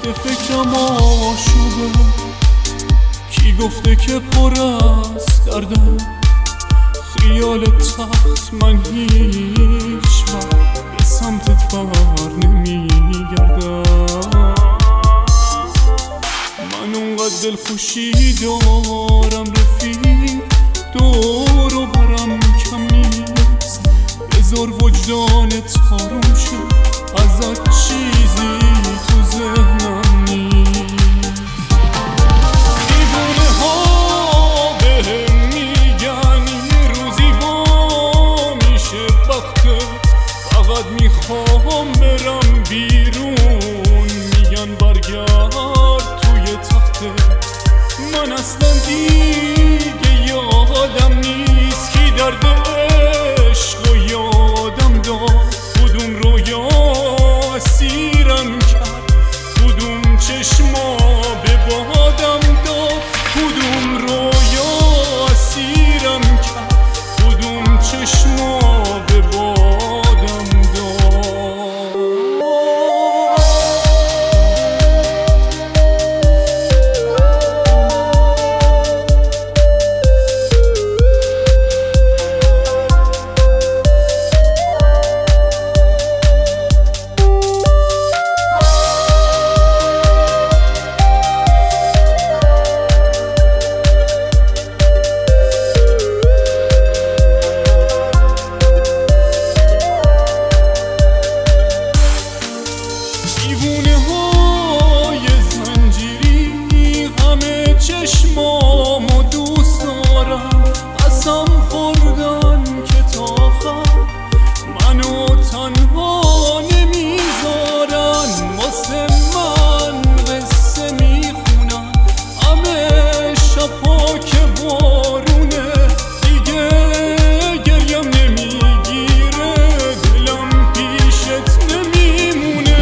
وقت فکرم آشوبه، کی گفته که پر است دردم؟ خیال تخت من هیچ وقت به سمتت بر نمیگردم. من اونقدر دلخوشی دارم رفیق، دور و برم کم نیست، بذار وجدانت آروم شد، ازت چیزی تو ذهنم نیست. دیوونه ها بهم میگن یه روزی وا میشه بختت، فقط میخوام برم بیرون، میگن برگرد توی تختت. من اصلا دیگه یادم نیست کی درد عشق و یادم داد، کدوم رویا اسیرم کرد، کدوم چشما به بادم داد، کدوم رویا اسیرم کرد، کدوم چشما به بادم داد. دیوونه های زنجیری همه چشمامو دوست دارن، قسم خوردن که تا آخر منو تنها نمیذارن، واسه من قصه میخونن همه شبها که بارونه، دیگه گریم نمیگیره، دلم پیشت نمیمونه،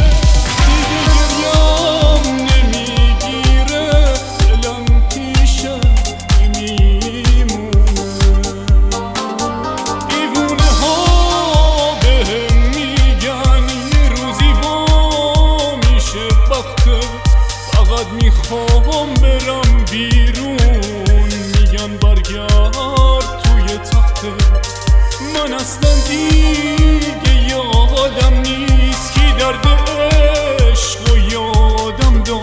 فقط میخوام برم بیرون، میگن برگرد توی تختت. من اصلا دیگه یادم نیست کی درد عشق و یادم داد،